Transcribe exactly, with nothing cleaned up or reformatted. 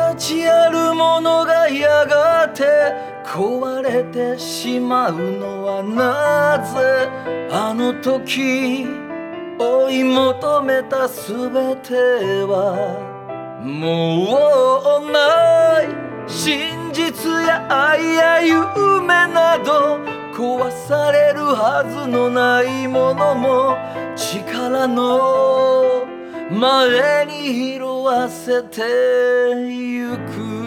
形あるものがやがて壊れてしまうのはなぜ？あの時追い求めたすべてはもうない。真実や愛や夢など壊されるはずのないものも力の前に拾わせてゆく。